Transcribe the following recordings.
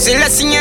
Selassie,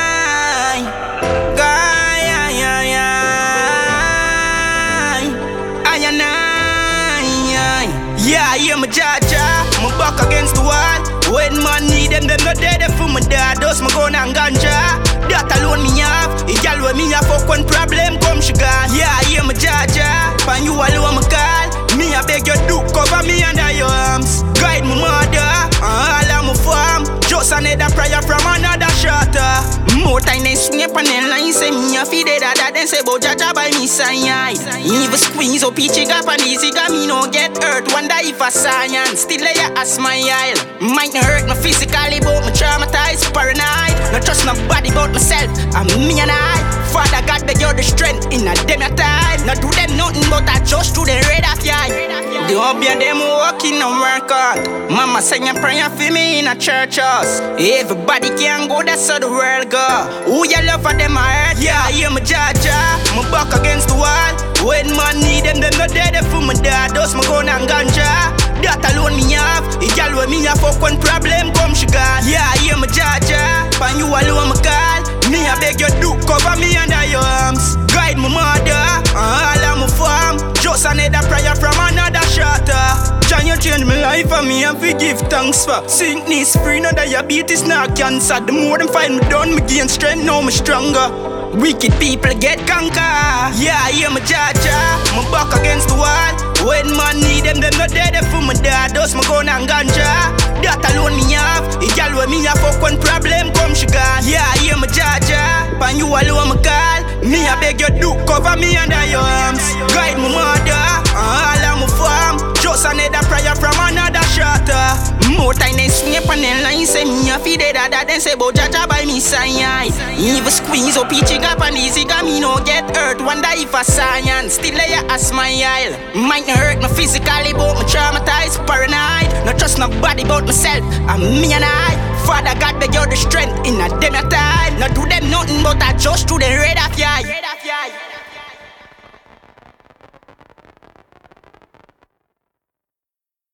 yeah, yeah, my jaja, my back against the wall. When man need them not dead for my dad. Those my gun and ganja. That alone me have. It gal with me a fuck one problem come sugar. Yeah, yeah, my jaja. Pan you alone my call. Me a beg you do cover me under your arms. Guide my mother, all of my farm. Just another prayer from another shelter. More time they snap on the line. Say me a feed it that then say bout jaja by me side. Even squeeze up each gap and easy got me no get hurt. Wonder if a science still lay as my aisle. Might not hurt me physically but me traumatized, paranoid. Not trust nobody but myself and me and I. Father God beg you the strength in a them time. Not do them nothing but I just to the red of your eye. The hobby of them walking and work hard. Mama sing a prayer for me in a church house. Everybody can go, that's how the world go. Who you love for them I hurt? Yeah, yeah, my jaja. My back against the wall. When man need them not dead for my dad. Those my gun and ganja. That alone me have. It gal with me a fuck one problem come sugar. Yeah, yeah, my jaja. Pan you alone my call. Me a beg you do cover me under your arms. Guide my mother, all of my farm. Just another prayer from another shelter. Can you change my life for me and forgive thanks for sickness free, no diabetes, no cancer. The more them fight me down, me gain strength, now me stronger. Wicked people get conquer. Yeah, yeah, my jaja. My back against the wall. When man need them not dead for my dad. Those my gun and ganja. That alone me have. It gal with me a fuck one problem come sugar. Yeah, yeah, my jaja. Pan you alone my call. Me a beg you do cover me under your arms. Guide my mother, all of my farm. Just another prayer from another shelter. More time they snap on the line. Say me a feed it that then say bout jaja by me side. Even squeeze up each gap and easy got me no get hurt. Wonder if a science still lay as my aisle. Might not hurt me physically but me traumatized, paranoid. Not trust nobody but myself and me and I. Father God beg you the strength in a them time. Not do them nothing but I just to the red of your